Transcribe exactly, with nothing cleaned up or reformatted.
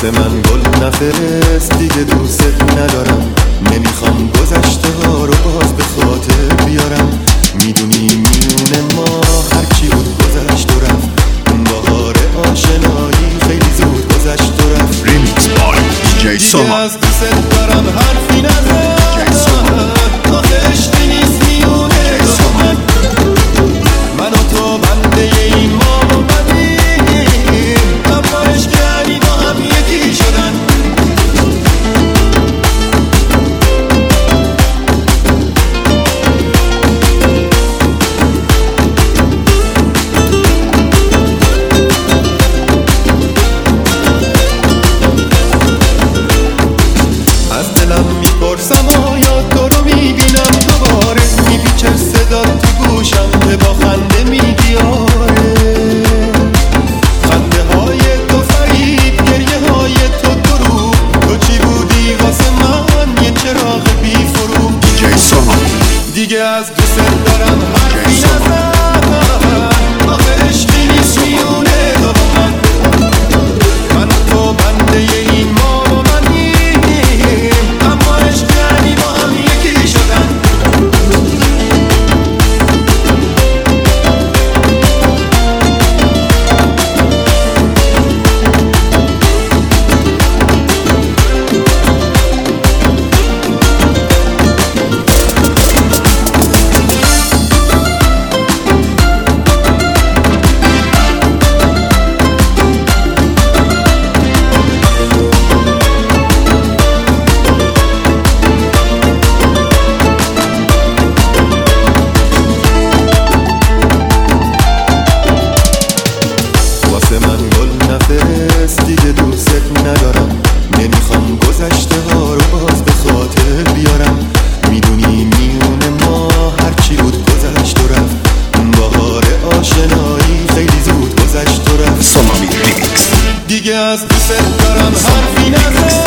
واسه من گل نفرست دیگه دوست ندارم. نمیخوام گذشته ها رو باز به خاطر بیارم. میدونی میونه ما هرچی بود گذشت و رفت. اون بهار آشنایی خیلی زود گذشت و رفت. ریمیکس بای دی جی سامان. دیگه از دوست دارم حرفی نزن، آخه عشقی نیست میونه تو من. من و تو بنده این ما و بدیم، اما عشق یعنی با هم یکی شدن. از دلم میپرسم آیا تو رو میبینم دوباره، میپیچه صدا تو گوشم که با خنده میگی آره. خنده های تو فرید، گریه های تو دروغ، تو چی بودی واسه من یه چراغ بی فروغ. دی جی سامان. دیگه از دوست دارم حرفی نزن، آخه عشقی نیست میونه تو با من. من و تو بنده این ما و منیم، اما عشق یعنی با هم یکی شدن. واسه من گل نفرست دیگه دوست ندارم. نمیخوام گذشته ها رو باز به خاطر بیارم. میدونی میونه ما هرچی بود گذشت و رفت. اون بهار آشنایی خیلی زود گذشت و رفت. سالامی ریمیکس. دیگه از دوست دارم حرفی نزن،